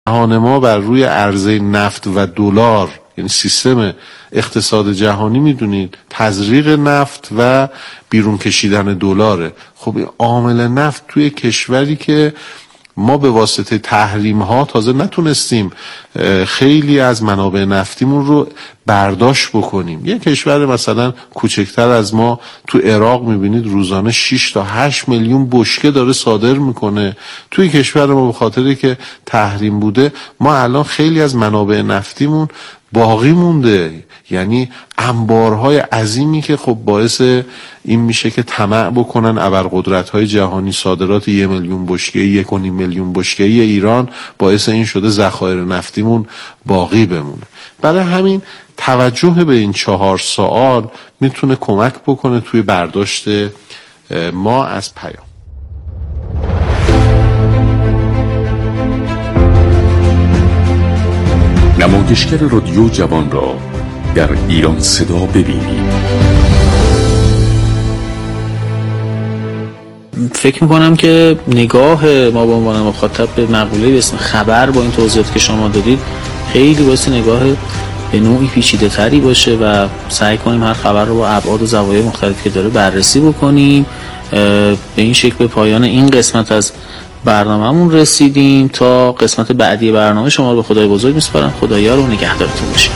جهان ما بر روی عرضه نفت و دلار، یعنی سیستم اقتصاد جهانی میدونید تزریق نفت و بیرون کشیدن دلاره. خب این عامل نفت توی کشوری که ما به واسطه تحریم ها تازه نتونستیم خیلی از منابع نفتیمون رو برداشت بکنیم. یه کشور مثلا کوچکتر از ما تو عراق میبینید روزانه 6 تا 8 میلیون بشکه داره صادر میکنه. توی کشور ما به خاطری که تحریم بوده ما الان خیلی از منابع نفتیمون باقی مونده، یعنی انبارهای عظیمی که خب باعث این میشه که طمع بکنن ابرقدرت‌های جهانی. صادرات 1 میلیون بشکه، 1.5 میلیون بشکه ایران باعث این شده ذخایر نفتیمون باقی بمونه. برای همین توجه به این 4 سوال میتونه کمک بکنه توی برداشت ما از پیام. نمایشگر رادیو جوان را در ایران صدا ببینید. فکر میکنم که نگاه ما به عنوان مخاطب به مقوله به اسم خبر با این توضیحاتی که شما دادید خیلی باعث نگاه به نوعی پیچیده تری باشه و سعی کنیم هر خبر رو با ابعاد و زوایای مختلفی که داره بررسی بکنیم. به این شکل به پایان این قسمت از برنامه‌مون رسیدیم. تا قسمت بعدی برنامه شما رو به خدای بزرگ میسپارم. خدایا رو نگهدارتون باشه.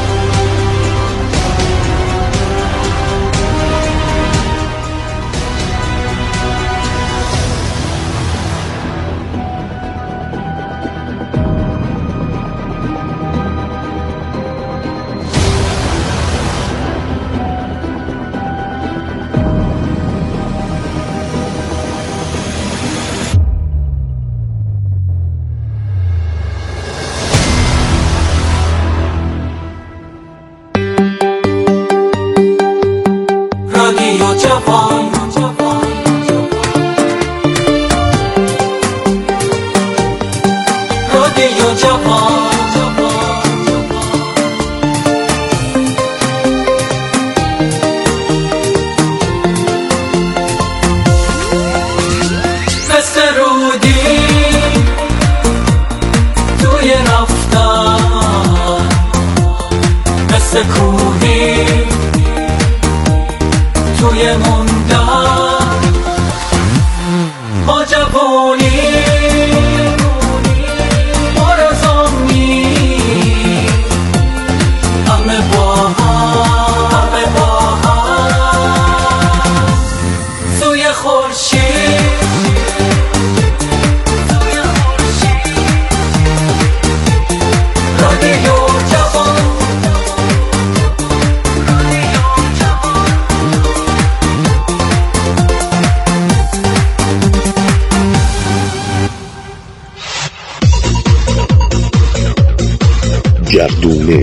گردونه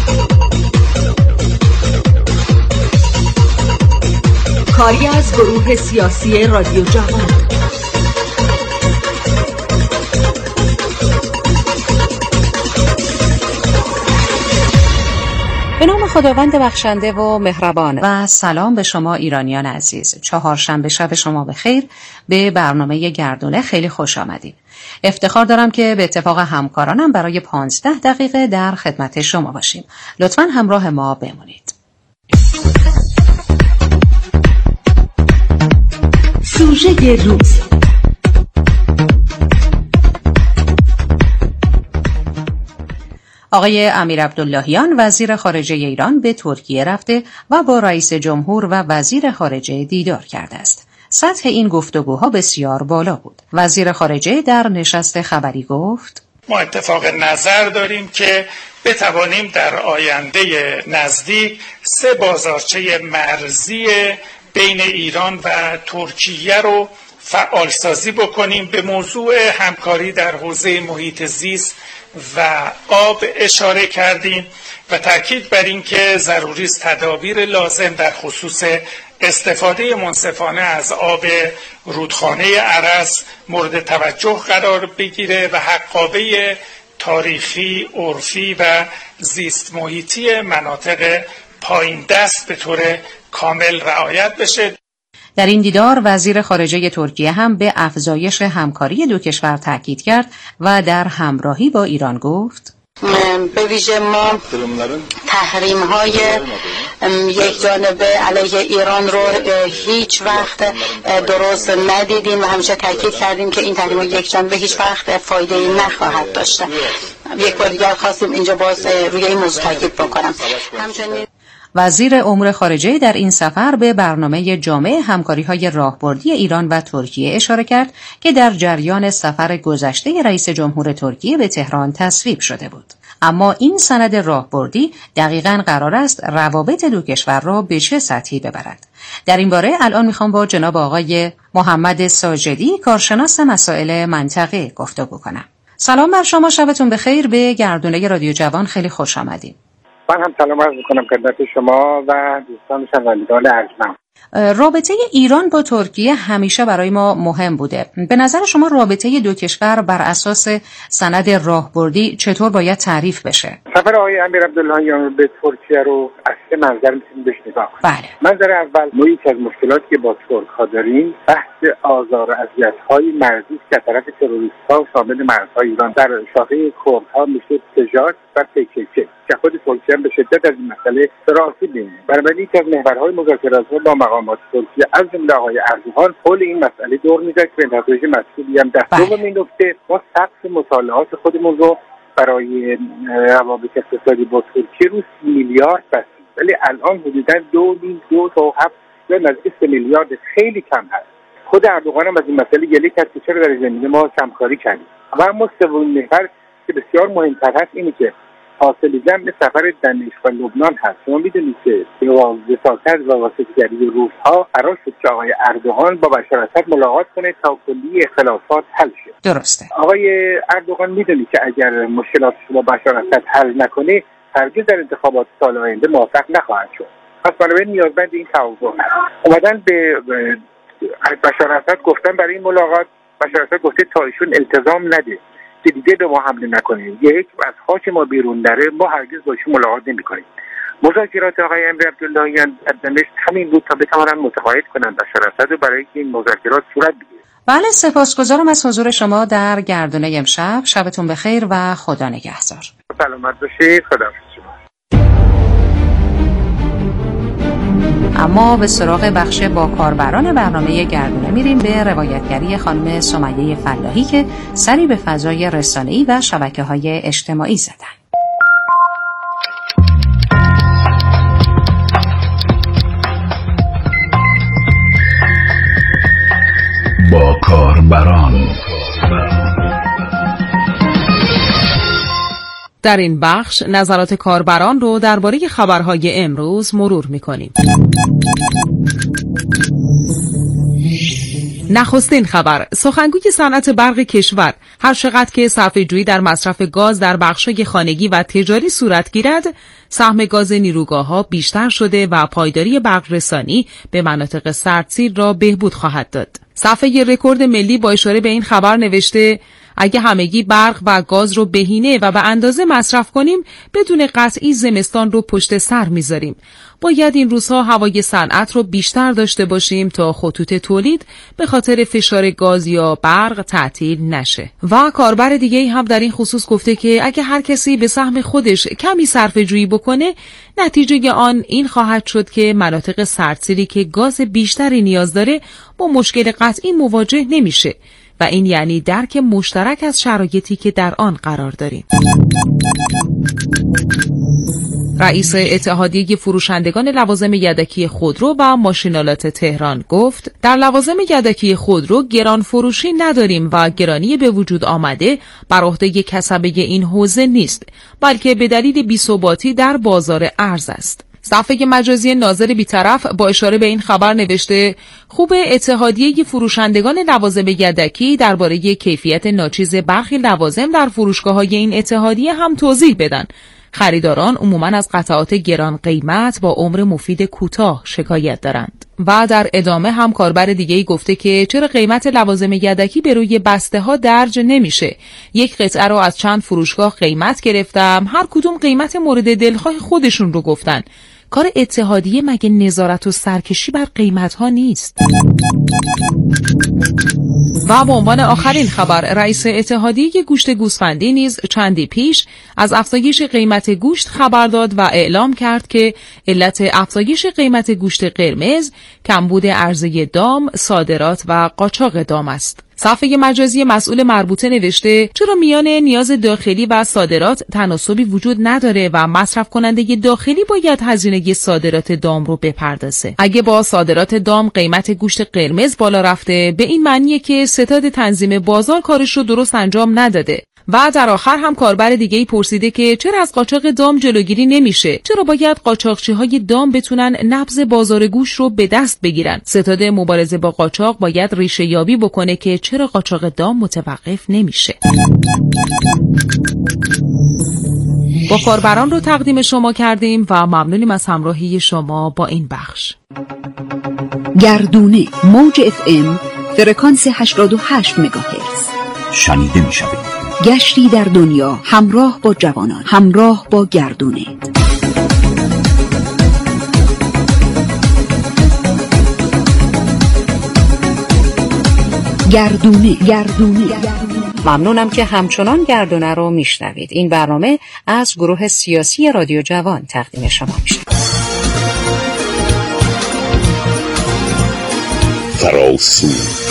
کاری از گروه سیاسی رادیو جوان. به نام خداوند بخشنده و مهربان و سلام به شما ایرانیان عزیز. چهارشنبه شب شما بخیر. به برنامه گردونه خیلی خوش آمدید. افتخار دارم که به اتفاق همکارانم برای 15 دقیقه در خدمت شما باشیم. لطفاً همراه ما بمونید. سوژه روز. آقای امیر عبداللهیان وزیر خارجه ایران به ترکیه رفته و با رئیس جمهور و وزیر خارجه دیدار کرده است. سطح این گفتگوها بسیار بالا بود. وزیر خارجه در نشست خبری گفت: ما اتفاق نظر داریم که بتوانیم در آینده نزدیک 3 بازارچه مرزی بین ایران و ترکیه رو فعالسازی بکنیم. به موضوع همکاری در حوزه محیط زیست و آب اشاره کردیم و تاکید بر این که ضروری است تدابیر لازم در خصوص استفاده منصفانه از آب رودخانه ارس مورد توجه قرار بگیره و حقابه تاریخی، عرفی و زیست محیطی مناطق پایین دست به طور کامل رعایت بشه. در این دیدار وزیر خارجه ترکیه هم به افزایش همکاری دو کشور تاکید کرد و در همراهی با ایران گفت: به ویژه ما تحریم‌های یک جانبه علیه ایران رو هیچ وقت درست ندیدیم و همیشه تاکید کردیم که این تحریم‌های یک جانبه هیچ وقت فایده‌ای نخواهد داشت. یک بار دیگر خواستیم اینجا باز روی این موضوع تاکید بکنم. همچنین وزیر امور خارجه در این سفر به برنامه جامع همکاری‌های راهبردی ایران و ترکیه اشاره کرد که در جریان سفر گذشته رئیس جمهور ترکیه به تهران تصویب شده بود. اما این سند راهبردی دقیقاً قرار است روابط دو کشور را به چه سطحی ببرد. در این باره الان میخوام با جناب آقای محمد ساجدی، کارشناس مسائل منطقه، گفتگو کنم. سلام بر شما، شبتون بخیر. به گردونه رادیو جوان خیلی خوش آمدید. من هم سلام عرض می‌کنم خدمت شما و دوستان شنوندگان ارجمند. رابطه ایران با ترکیه همیشه برای ما مهم بوده. به نظر شما رابطه دو کشور بر اساس سند راهبردی چطور باید تعریف بشه؟ سفر آقای امیر عبداللهیان به ترکیه رو از سه منظر می‌تونیم بهش نگاه کنیم. بله. منظر اول، ما یکی از مشکلاتی که با ترک‌ها داریم بحث آزار و اذیت‌های مرزی است که طرف تروریست‌ها شامل مرزهای ایران در شاخه کردها مثل تجارت و PKK که خود ترکیه به شدت از این مسئله راضی نیست. بنابراین یکی از محورهای مذاکرات‌ها با مقامات ترکیه از جمله آقای اردوغان حول این مسئله دور می‌زد که به نتایج مسئولی هم دست. دوم این نکته، ما سقف مطالعات خودمون رو برای روابط اقتصادی با ترکیه رو 30 میلیارد بستیم، ولی الان حدوداً 2 تا 7 یا نزدیک 3 میلیارد خیلی کم هست. خود اردوغان هم از این مسئله گله کرد که چرا در زمینه ما کمکاری کردیم. و اما سومین محور که بسیار مهمتر هست اینه که حاصل جمع سفر دمشق و لبنان هست. شما میدونید که وساطت و واسطه‌گری روس‌ها قرار شد که آقای اردوغان با بشار اسد ملاقات کنه تا کلی اختلافات حل شه. درسته. آقای اردوغان میدونید که اگر مشکلات شما بشار اسد حل نکنه هرگز در انتخابات سال آینده موفق نخواهد شد. پس بنابراین نیازمند این توافق هست. اومدن به بشار اسد گفتن برای این ملاقات، بشار اسد گفته تا ایشون التزام نده که دیگه به ما حمله نکنید، یک از خاک ما بیرون نره، ما هرگز با ایشون ملاقات نمی‌کنیم. مذاکرات آقای امیر عبداللهیان در دمشق همین بود تا بتوانن متقاعد کنند بشار اسد رو برای اینکه این مذاکرات صورت بگیره. بله، سپاسگزارم از حضور شما در گردونه امشب. شبتون بخیر و خدا نگهدار. سلامت باشید. خدا شما. اما به سراغ بخش با کاربران برنامه گردونه میریم، به روایتگری خانم سمیه فلاحی که سری به فضای رسانه‌ای و شبکه‌های اجتماعی زدن. با کاربران. در این بخش نظرات کاربران رو درباره خبرهای امروز مرور می‌کنیم. نخستین خبر، سخنگوی صنعت برق کشور: هر چقدر که صرفه‌جویی در مصرف گاز در بخش‌های خانگی و تجاری صورت گیرد، سهم گاز نیروگاه‌ها بیشتر شده و پایداری برق رسانی به مناطق سردسیر را بهبود خواهد داد. صفحه رکورد ملی با اشاره به این خبر نوشته: اگه همگی برق و گاز رو بهینه و به اندازه مصرف کنیم، بدون قطعی زمستان رو پشت سر میذاریم. باید این روزها هوای صنعت رو بیشتر داشته باشیم تا خطوط تولید به خاطر فشار گاز یا برق تعطیل نشه. و کاربر دیگه‌ای هم در این خصوص گفته که اگه هر کسی به سهم خودش کمی صرفه‌جویی بکنه، نتیجه آن این خواهد شد که مناطق سردسیری که گاز بیشتری نیاز داره با مشکل قطعی مواجه نمیشه و این یعنی درک مشترک از شرایطی که در آن قرار داریم. رئیس اتحادیه فروشندگان لوازم یدکی خودرو و ماشینالات تهران گفت: در لوازم یدکی خودرو گران فروشی نداریم و گرانی به وجود آمده بر عهده کسبه این حوزه نیست، بلکه به دلیل بی‌ثباتی در بازار ارز است. صفحه مجازی ناظر بی‌طرف با اشاره به این خبر نوشته: خوب اتحادیه فروشندگان لوازم یدکی درباره کیفیت ناچیز برخی لوازم در فروشگاه‌های این اتحادیه هم توضیح بدن. خریداران عموماً از قطعات گران قیمت با عمر مفید کوتاه شکایت دارند. و در ادامه هم کاربر دیگه‌ای گفته که چرا قیمت لوازم یدکی به روی بسته‌ها درج نمیشه؟ یک قطعه رو از چند فروشگاه قیمت گرفتم، هر کدوم قیمت مورد دلخواه خودشون رو گفتن. کار اتحادیه مگه نظارت و سرکشی بر قیمت‌ها نیست؟ و به عنوان آخرین خبر، رئیس اتحادیه گوشت گوسفندی نیز چندی پیش از افزایش قیمت گوشت خبر داد و اعلام کرد که علت افزایش قیمت گوشت قرمز کمبود عرضه دام، صادرات و قاچاق دام است. صفحه مجازی مسئول مربوطه نوشته چرا میان نیاز داخلی و صادرات تناسبی وجود نداره و مصرف کننده داخلی باید هزینه صادرات دام رو بپردازه. اگه با صادرات دام قیمت گوشت قرمز بالا رفته، به این معنیه که ستاد تنظیم بازار کارش رو درست انجام نداده. و در آخر هم کاربر دیگه‌ای پرسیده که چرا از قاچاق دام جلوگیری نمیشه؟ چرا باید قاچاقچی‌های دام بتونن نبض بازار گوشت رو به دست بگیرن؟ ستاد مبارزه با قاچاق باید ریشه یابی بکنه که چرا قاچاق دام متوقف نمیشه. با کاربران رو تقدیم شما کردیم و ممنونیم از همراهی شما با این بخش. گردونه موج FM فرکانس 88 مگاهرتز شنیده می‌شود. گشتی در دنیا همراه با جوانان، همراه با گردونه. گردونه. ممنونم که همچنان گردونه رو میشنوید. این برنامه از گروه سیاسی رادیو جوان تقدیم شما میشه. فراسو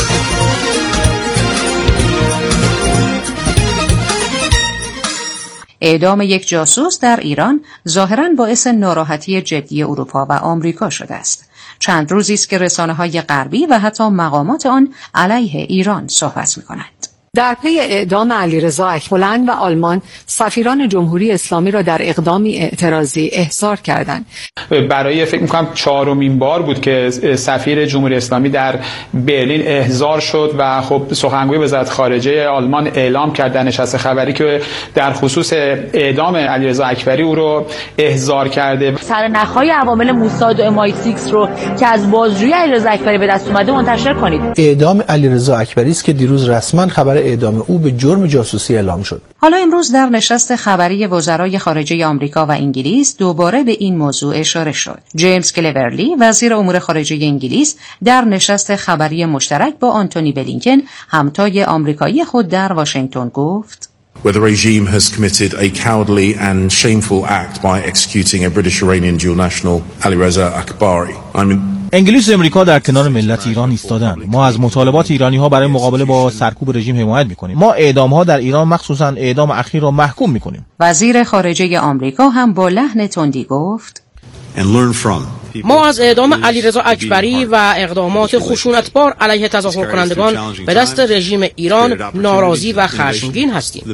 اعدام یک جاسوس در ایران ظاهراً باعث ناراحتی جدی اروپا و آمریکا شده است. چند روزی است که رسانه‌های غربی و حتی مقامات آن علیه ایران صحبت می‌کنند. در پی اعدام علیرضا اکبرلند و آلمان، سفیران جمهوری اسلامی را در اقدامی اعتراضی احضار کردند. برای فکر می‌کنم 4مین بار بود که سفیر جمهوری اسلامی در برلین احضار شد و خب سخنگوی وزارت خارجه آلمان اعلام کرد در نشست خبری که در خصوص اعدام علیرضا اکبری او رو احضار کرده. سرنخ‌های عوامل موساد و MI6 رو که از بازجویی علیرضا اکبری به دست اومده منتشر کنید. اعدام علیرضا اکبری است که دیروز رسما خبر اعدام او به جرم جاسوسی اعلام شد. حالا امروز در نشست خبری وزرای خارجه آمریکا و انگلیس دوباره به این موضوع اشاره شد. جیمز کلیورلی وزیر امور خارجه انگلیس در نشست خبری مشترک با آنتونی بلینکن همتای آمریکایی خود در واشنگتن گفت: where the regime has committed a cowardly and shameful act by executing a British-Iranian dual national Alireza Akbari. انگلیس و امریکا در کنار ملت ایران ایستادند. ما از مطالبات ایرانی‌ها برای مقابله با سرکوب رژیم حمایت می‌کنیم. ما اعدام‌ها در ایران مخصوصاً اعدام اخیر را محکوم می‌کنیم. وزیر خارجه آمریکا هم با لحن تندی گفت: ما از اعدام علیرضا اکبری و اقدامات خشونتبار علیه تظاهر کنندگان به دست رژیم ایران ناراضی و خشمگین هستیم.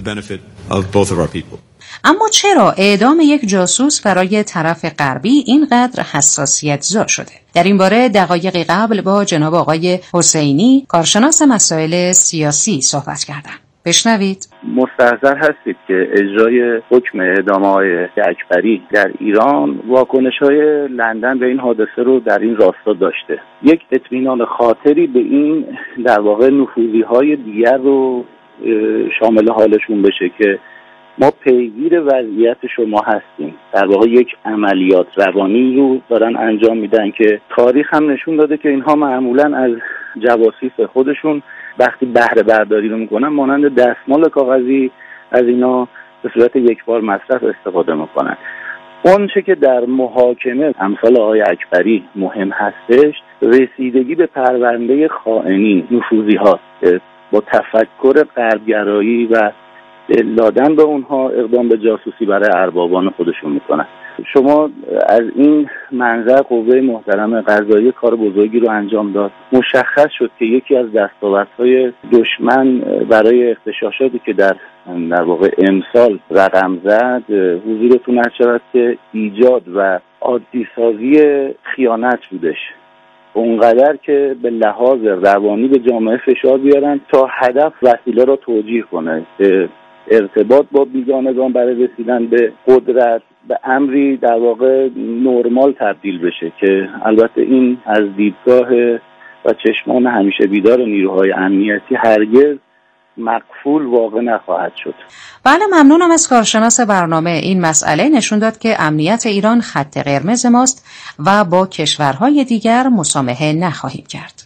اما چرا اعدام یک جاسوس برای طرف غربی اینقدر حساسیت زا شده؟ در این باره دقایقی قبل با جناب آقای حسینی کارشناس مسائل سیاسی صحبت کردم. بشنوید. مستحضر هستید که اجرای حکم اعدام آقای اکبری در ایران واکنش‌های لندن به این حادثه رو در این راستا داشته. یک اطمینان خاطری به این در واقع نفوذی‌های دیگر رو شامل حالشون بشه که ما پیگیر وضعیت شما هستیم. در واقع یک عملیات روانی رو دارن انجام میدن که تاریخ هم نشون داده که اینها معمولاً از جواسیس خودشون وقتی بهره برداری رو میکنن مانند دستمال کاغذی از اینا به صورت یکبار مصرف استفاده میکنن. اون چه که در محاکمه امثال آقای اکبری مهم هستش رسیدگی به پرونده خائنین نفوذی هاست با تفکر غربگرایی و دادن به اونها اقدام به جاسوسی برای اربابان خودشون میکنن. شما از این منظر قوه محترم قضایی کار بزرگی رو انجام داد. مشخص شد که یکی از دستاوردهای دشمن برای اغتشاشاتی که در واقع امسال رقم زد حضورتون عرض شود که ایجاد و عادی سازی خیانت بودش. اونقدر که به لحاظ روانی به جامعه فشار بیارن تا هدف وسیله را توجیه کنه، ارتباط با بیگانگان برای رسیدن به قدرت به امری در واقع نرمال تبدیل بشه که البته این از دیدگاه و چشمان همیشه بیدار نیروهای امنیتی هرگز مقفول واقع نخواهد شد. بله، ممنونم از کارشناس برنامه. این مسئله نشون داد که امنیت ایران خط قرمز ماست و با کشورهای دیگر مسامحه نخواهیم کرد.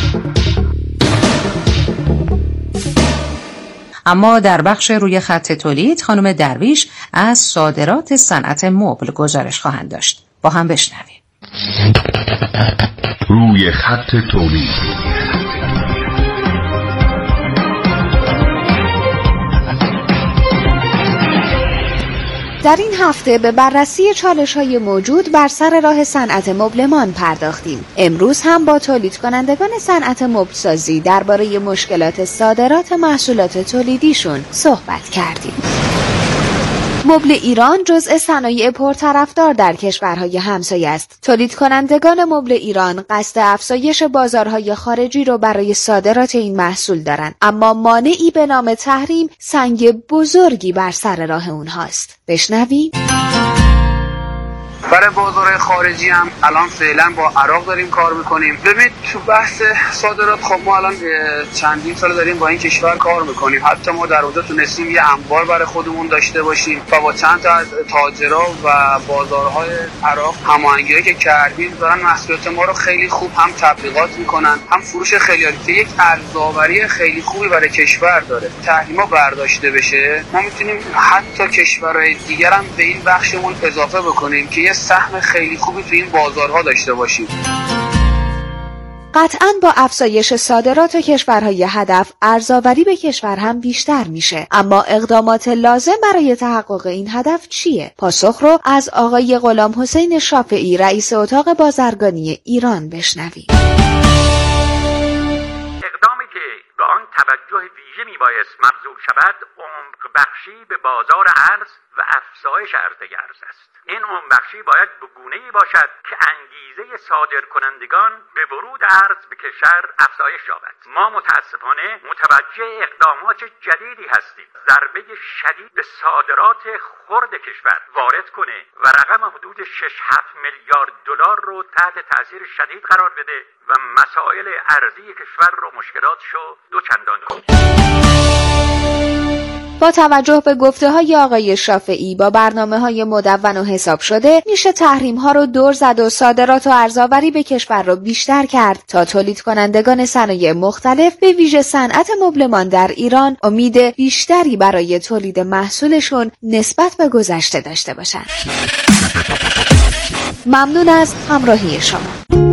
اما در بخش روی خط تولید خانم درویش از صادرات صنعت مبل گزارش خواهند داشت. با هم بشنویم. روی خط تولید. در این هفته به بررسی چالش‌های موجود بر سر راه صنعت مبلمان پرداختیم. امروز هم با تولید کنندگان صنعت مبلسازی درباره مشکلات صادرات محصولات تولیدیشون صحبت کردیم. مبل ایران جزء صنایع پرطرفدار در کشورهای همسایه است. تولید کنندگان مبل ایران قصد افزایش بازارهای خارجی رو برای صادرات این محصول دارند، اما مانعی به نام تحریم سنگ بزرگی بر سر راه اونهاست. بشنویم. برای بازارهای خارجی هم الان فعلا با عراق داریم کار میکنیم. ببینید تو بحث صادرات خب ما الان چندین سال داریم با این کشور کار میکنیم. حتی ما در اونجا تونستیم یه انبار برای خودمون داشته باشیم و با چند تا از تاجرها و بازارهای عراق هماهنگی که کردیم دارن محصولات ما رو خیلی خوب هم تبلیغات میکنن، هم فروش خیلیاری که یک ارزآوری خیلی خوبی برای کشور داره. تحریما برداشته بشه ما میتونیم حتی کشورهای دیگر هم به این بخشمون اضافه بکنیم که یه سهم خیلی خوبی تو این بازارها داشته باشیم. قطعاً با افزایش صادرات کشورهای هدف ارزآوری به کشور هم بیشتر میشه، اما اقدامات لازم برای تحقق این هدف چیه؟ پاسخ رو از آقای غلام حسین شافعی رئیس اتاق بازرگانی ایران بشنویم. اقدامی که به آن توجه ویژه میبایست مبذول شود عمق بخشی به بازار ارز و افزایش عرضه ارز است. این عمربخشی باید به گونه‌ای باشد که انگیزه صادرکنندگان به ورود ارز به کشور افزایش یابد. ما متاسفانه متوجه اقدامات جدیدی هستیم ضربه شدید به صادرات خرد کشور وارد کنه و رقم حدود 6-7 میلیارد دلار رو تحت تاثیر شدید قرار بده و مسائل ارزی کشور رو مشکلاتشو دوچندان کنه. با توجه به گفته‌های آقای شافعی با برنامه‌های مدون و حساب شده میشه تحریم‌ها رو دور زد و صادرات و ارزآوری به کشور رو بیشتر کرد تا تولید کنندگان صنایع مختلف به ویژه صنعت مبلمان در ایران امید بیشتری برای تولید محصولشون نسبت به گذشته داشته باشن. ممنون از همراهی شما.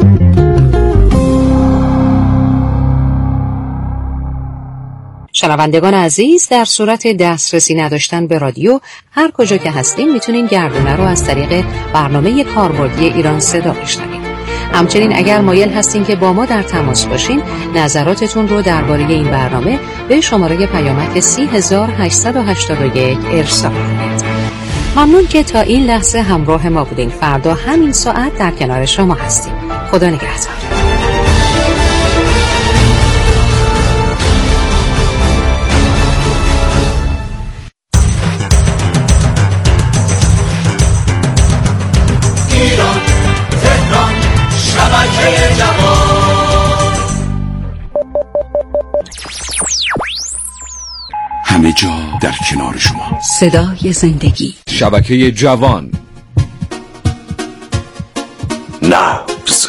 شنوندگان عزیز، در صورت دسترسی نداشتن به رادیو هر کجا که هستین میتونین گردونه رو از طریق برنامه کاربردی ایران صدا بشنوید. همچنین اگر مایل هستین که با ما در تماس باشین، نظراتتون رو درباره این برنامه به شماره پیامک 30881 ارسال کنید. ممنون که تا این لحظه همراه ما بودین. فردا همین ساعت در کنار شما هستیم. خدا نگهدار. ایران، تهران، شبکه جوان، همه جا در کنار شما. صدای زندگی، شبکه جوان، نبض.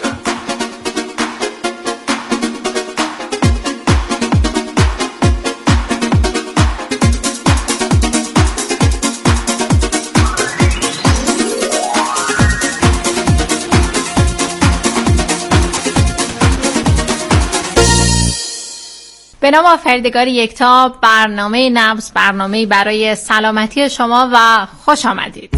به نام آفریدگار یکتا، برنامه نبض، برنامه برای سلامتی شما و خوش آمدید.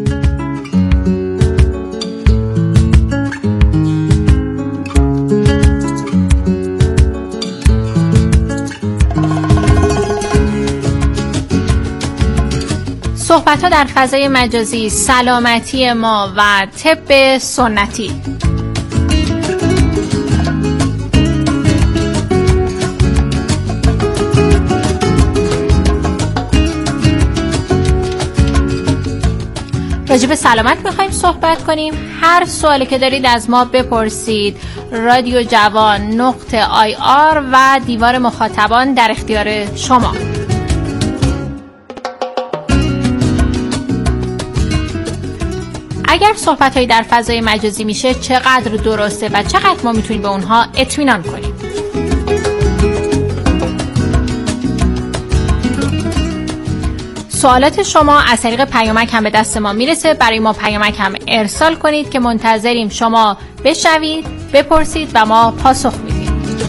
صحبت‌ها در فضای مجازی، سلامتی ما و طب سنتی. راجع به سلامت میخوایم صحبت کنیم. هر سوالی که دارید از ما بپرسید. رادیو جوان .ir و دیوار مخاطبان در اختیار شما. اگر صحبت‌هایی در فضای مجازی میشه چقدر درسته و چقدر ما میتونیم به اونها اطمینان کنیم؟ سوالات شما از طریق پیامک هم به دست ما میرسه. برای ما پیامک هم ارسال کنید که منتظریم شما بشنوید، بپرسید و ما پاسخ میدیم.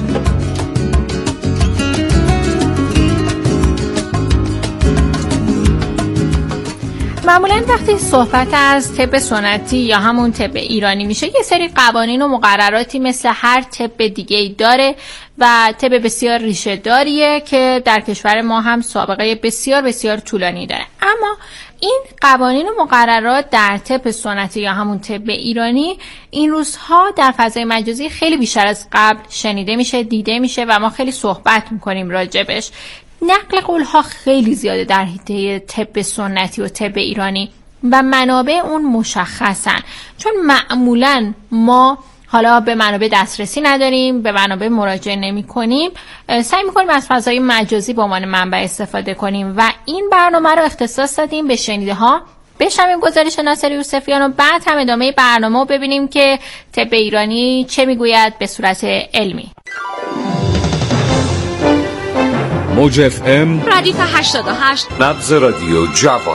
معمولا وقتی صحبت از طب سنتی یا همون طب ایرانی میشه یه سری قوانین و مقرراتی مثل هر طب دیگه‌ای داره و طب بسیار ریشه داریه که در کشور ما هم سابقه بسیار بسیار طولانی داره. اما این قوانین و مقررات در طب سنتی یا همون طب ایرانی این روزها در فضای مجازی خیلی بیشتر از قبل شنیده میشه، دیده میشه و ما خیلی صحبت میکنیم راجبش. نقل قول‌ها خیلی زیاده در حیطه طب سنتی و طب ایرانی و منابع اون مشخصن، چون معمولاً ما حالا به منابع دسترسی نداریم، به منابع مراجعه نمی‌کنیم، سعی می‌کنیم از فضای مجازی به عنوان منبع استفاده کنیم و این برنامه رو اختصاص دادیم به شنیده‌ها. بشنویم گزارش ناصر یوسفیان و بعد هم ادامه برنامه رو ببینیم که طب ایرانی چه میگوید به صورت علمی. موج FM ردیف 88 نبض رادیو جوان.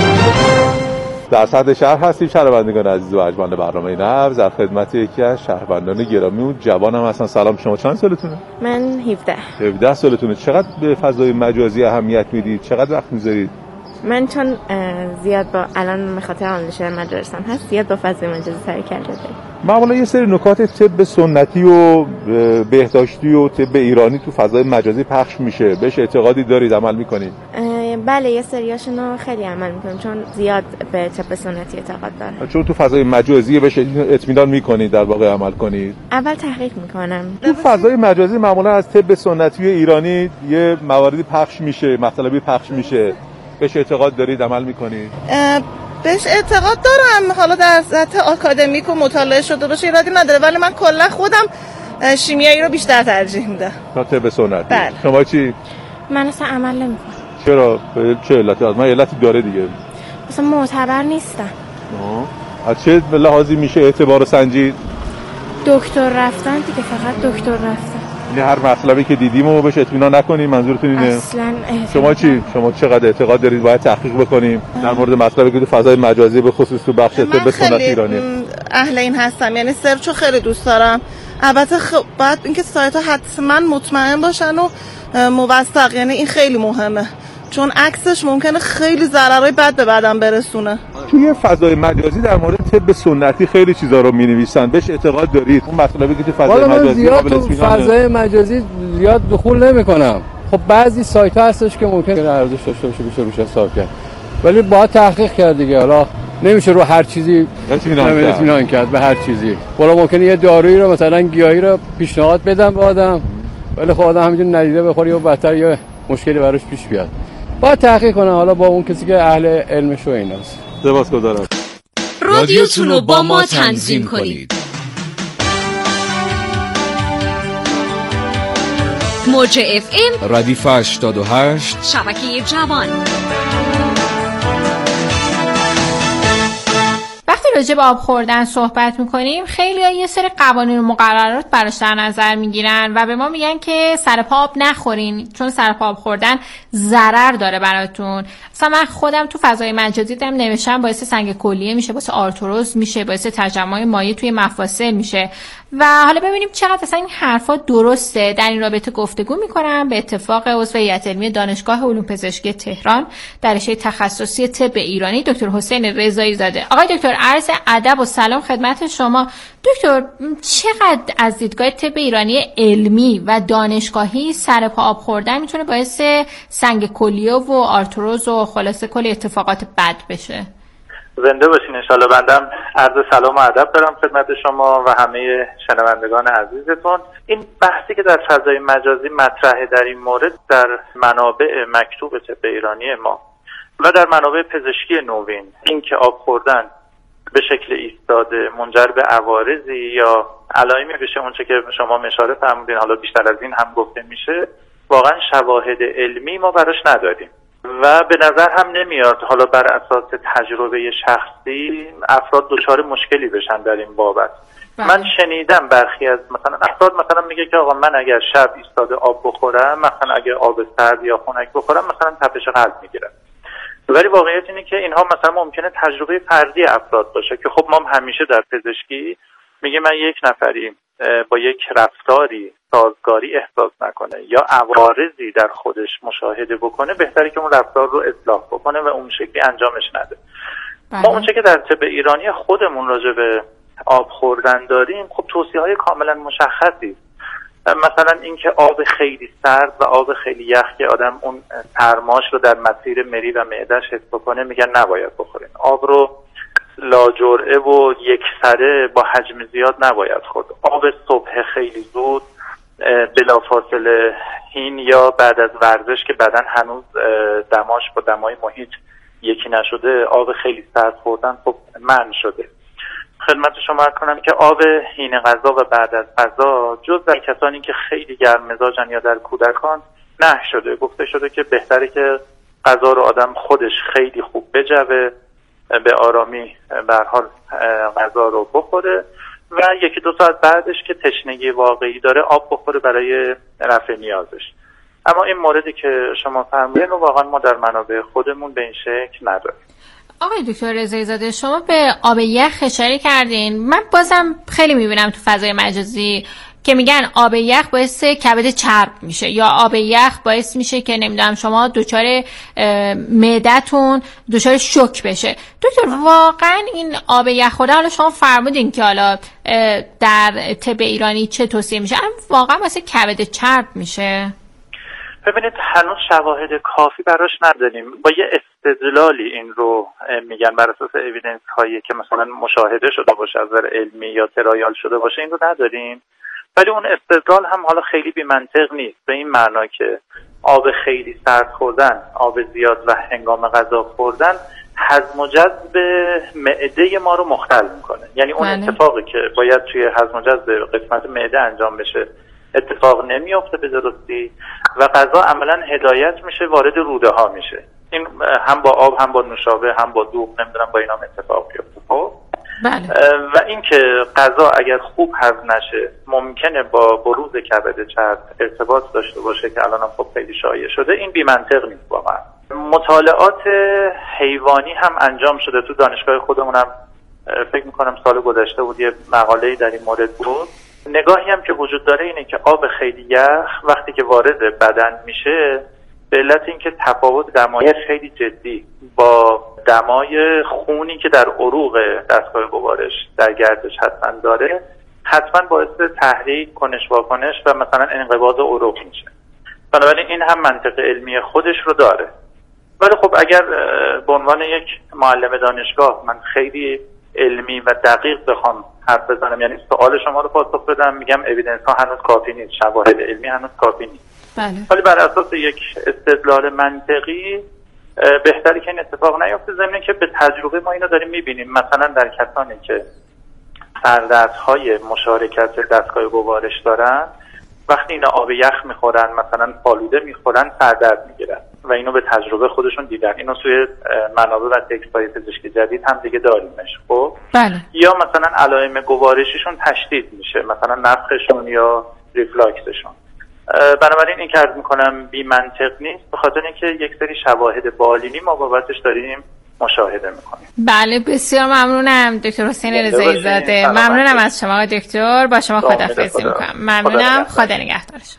در صدر شهر هستیم شهروندگان عزیز و ارجمند برنامه نبض، در خدمت یکی از شهروندان گرامی و جوان هم هستن. سلام، شما چند سالتونه؟ من 17 سالتونه. چقدر به فضای مجازی اهمیت میدید؟ چقدر وقت میذارید؟ من چون زیاد با الان به خاطر آموزش مدرسه‌ام هست زیاد با فضای مجازی سر کله دارم. معمولا یه سری نکات طب سنتی و بهداشتی و طب ایرانی تو فضای مجازی پخش میشه، بهش اعتقادی دارید، عمل میکنید؟ بله، یه سریاشونو خیلی عمل میکنم چون زیاد به طب سنتی اعتقاد دارم. چون تو فضای مجازی بهش اطمینان میکنید در واقع عمل کنید؟ اول تحقیق میکنم. تو فضای مجازی معمولا از طب سنتی ایرانی یه مواردی پخش میشه، مطالبی پخش میشه، بهش اعتقاد دارید، عمل میکنید؟ بهش اعتقاد دارم، حالا در سطح آکادمیک و مطالعه شده باشه ایرادی نداره، ولی من کلا خودم شیمیایی رو بیشتر ترجیح میدم تا طب سنتی. بله. شما چی؟ من اصلا عمل نمیکنم. چرا؟ چه علتی؟ من علتی داره دیگه. اصلا معتبر نیستم. از چه لحاظی میشه اعتبار سنجید؟ دکتر رفتن دیگه، فقط دکتر رفتن. یعنی هر مطلبی که دیدیم و بهش اطمینان نکنیم، منظورتون اینه؟ اصلا شما چی؟ شما چقدر اعتقاد دارید باید تحقیق بکنیم در مورد مطلبی که تو فضای مجازی به خصوص تو بخش طب سنتی ایرانی؟ اهل این هستم، یعنی سرچو خیلی دوست دارم. البته بعد اینکه سایت‌ها حتما مطمئن باشن و موثق، یعنی این خیلی مهمه، چون عکسش ممکنه خیلی ضررهای بد به بدن برسونه. توی فضای مجازی در مورد طب سنتی خیلی چیزا رو می‌نویسن، بهش اعتقاد دارید؟ اون مطلبی که تو فضای مجازی قابل اطمینانه. فضای مجازی زیاد دخول نمی‌کنم. خب بعضی سایت‌ها هستش که ممکنه ارزش داشته باشه بشه روش حساب کرد، ولی باید تحقیق کرد دیگه. حالا نمیشه رو هر چیزی اطمینان کرد به هر چیزی. حالا ممکنه یه دارویی رو مثلا گیاهی رو پیشنهاد بدم به آدم، ولی خب آدم همینجوری ندیده بخوره یا بدتر یا مشکلی براش پیش بیاد. باید تحقیق کنه حالا با اون کسی که اهل علمش و ایناست. سپاسگزارم. رادیوتون رو با ما تنظیم کنید. موج FM ردیف 88 شبکه جوان. وقتی راجع به آب خوردن صحبت میکنیم خیلی یه سری قوانین و مقررات براش در نظر میگیرن و به ما میگن که سر پا آب نخورین چون سر پا آب خوردن ضرر داره براتون. مثلا من خودم تو فضای مجازی دیدم نوشتم باعث سنگ کلیه میشه، باعث آرتروز میشه، باعث تجمع مایع توی مفاصل میشه و حالا ببینیم چقدر اصلا این حرفا درسته. در این رابطه گفتگو میکنم به اتفاق عضو هیئت علمی دانشگاه علوم پزشکی تهران در رشته تخصصی طب ایرانی دکتر حسین رضایی زاده. آقای دکتر عرض ادب و سلام خدمت شما. دکتر چقدر از دیدگاه طب ایرانی علمی و دانشگاهی سر پا آب خوردن میتونه باعث سنگ کلیه و آرتروز و خلاصه کلی اتفاقات بد بشه؟ زنده باشین انشالله. بندم عرض سلام و ادب دارم خدمت شما و همه شنوندگان عزیزتون. این بحثی که در فضای مجازی مطرحه در این مورد در منابع مکتوب طب ایرانی ما و در منابع پزشکی نوین اینکه آب خوردن به شکل ایستاده منجر به عوارضی یا علائمی بشه اونچه که شما اشاره فرمودین، حالا بیشتر از این هم گفته میشه، واقعا شواهد علمی ما براش نداریم و به نظر هم نمیاد حالا بر اساس تجربه شخصی افراد دچار مشکلی بشن در این بابت. من شنیدم برخی از مثلا افراد مثلا میگه که آقا من اگر شب ایستاده آب بخورم، مثلا اگر آب سرد یا خنک بخورم مثلا تپش قلب میگیرم. ولی واقعیت اینه که اینها مثلا ممکنه تجربه فردی افراد باشه که خب ما همیشه در پزشکی میگه من یک نفری با یک رفتاری سازگاری احساس نکنه یا عوارضی در خودش مشاهده بکنه، بهتره که اون رفتار رو اصلاح بکنه و اون شکلی انجامش نده. ما اونچه که در طب ایرانی خودمون راجع به آب خوردن داریم خب توصیه‌های کاملا مشخصی، مثلا اینکه آب خیلی سرد و آب خیلی یخ که آدم اون سرماش رو در مسیر مری و معده‌اش حس بکنه میگن نباید بخورین. آب رو لاجرعه و یکسره با حجم زیاد نباید خورد. آب صبح خیلی زود بلافاصله هین یا بعد از ورزش که بدن هنوز دماش با دمای محیط یکی نشده آب خیلی سرد خوردن خب منع شده. خدمت شما عرض کنم که آب حین غذا و بعد از غذا جز در کسانی که خیلی گرم مزاجن یا در کودکان نه شده، گفته شده که بهتره که غذا رو آدم خودش خیلی خوب بجوه، به آرامی به هر حال غذا رو بخوره و 1-2 ساعت بعدش که تشنگی واقعی داره آب بخوره برای رفع نیازش. اما این موردی که شما فرمودین رو واقعا ما در منابع خودمون به این شکل نداریم. آقای دکتر رضایی زاده، شما به آب یخ اشاره کردین. من بازم خیلی میبینم تو فضای مجازی که میگن آب یخ باعث کبد چرب میشه یا آب یخ باعث میشه که نمیدونم شما دچار معده‌تون دچار شوک بشه. دکتر واقعا این آب یخ خوردن، حالا شما فرمودین که حالا در طب ایرانی چه توصیه میشه، اما واقعا واسه کبد چرب میشه؟ ببینید هنوز شواهد کافی براش نداریم. با یه استدلالی این رو میگن بر اساس اویدنس هایی که مثلا مشاهده شده باشه از نظر علمی یا ترایال شده باشه این رو نداریم. ولی اون استدلال هم حالا خیلی بی منطق نیست، به این معنا که آب خیلی سرد خوردن، آب زیاد و هنگام غذا خوردن هضم و جذب معده ما رو مختل میکنه. یعنی اون اتفاقی که باید توی هضم و جذب قسمت معده انجام بشه اتفاق نمیفته به درستی و غذا عملا هدایت میشه وارد روده ها میشه. این هم با آب هم با نوشابه هم با دوغ نمیدونم با اینا اتفاق بیفته. خب و اینکه غذا اگر خوب هضم نشه ممکنه با بروز کبد چرب ارتباط داشته باشه که الان هم خب خیلی شایع شده. این بی منطق نیست واقعا. مطالعات حیوانی هم انجام شده تو دانشگاه خودمونم، فکر میکنم سال گذشته بود یه مقاله‌ای در این مورد بود. نگاهی هم که وجود داره اینه که آب خیلی یخ وقتی که وارد بدن میشه به علت اینکه تفاوت دمای خیلی جدی با دمای خونی که در عروق دستگاه گوارش در گردش حتما داره، حتما باعث تحریک، کنش واکنش و مثلا انقباض عروق میشه. بنابراین این هم منطق علمی خودش رو داره. ولی خب اگر به عنوان یک معلم دانشگاه من خیلی علمی و دقیق بخوام حرف بزنم، یعنی سوال شما رو پاسخ بدم، میگم اویدنس ها هنوز کافی نیست، شواهد علمی هنوز کافی نیست. بله. ولی بر اساس یک استدلال منطقی بهتره که این اتفاق نیفته، ضمن که به تجربه ما اینو داریم میبینیم. مثلا در کسانی که سردردهای مشارکت دستگاه گوارش دارن وقتی اینا آب یخ میخورن، مثلا فالوده میخورن، سردرد میگیرن و اینو به تجربه خودشون دیدن. اینو توی منابع و تکست‌های پزشکی جدید هم دیگه داریمش. خب بله. یا مثلا علائم گوارشیشون تشدید میشه، مثلا نفخشون یا ریفلاکسشون. بنابراین این که عرض میکنم بی منطق نیست، به خاطر اینکه یک سری شواهد بالینی ما بابتش داریم مشاهده میکنیم. بله بسیار ممنونم دکتر حسین رضایی زاده. ممنونم از شما آقای دکتر. با شما خداحافظی میکنم. ممنونم. خدا نگهدارش.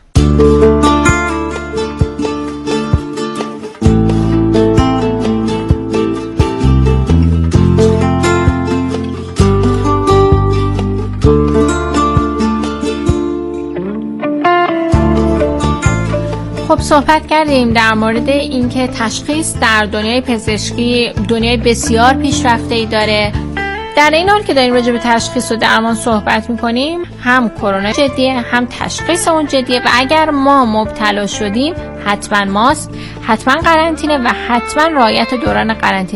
خب صحبت کردیم در مورد اینکه تشخیص در دنیای پزشکی دنیای بسیار پیشرفته‌ای داره در این حال که داریم راجع به تشخیص و درمان صحبت میکنیم، هم کرونا جدیه، هم تشخیص اون جدیه و اگر ما مبتلا شدیم حتما ماسک، حتما قرنطینه و حتما رعایت دوران قرنطینه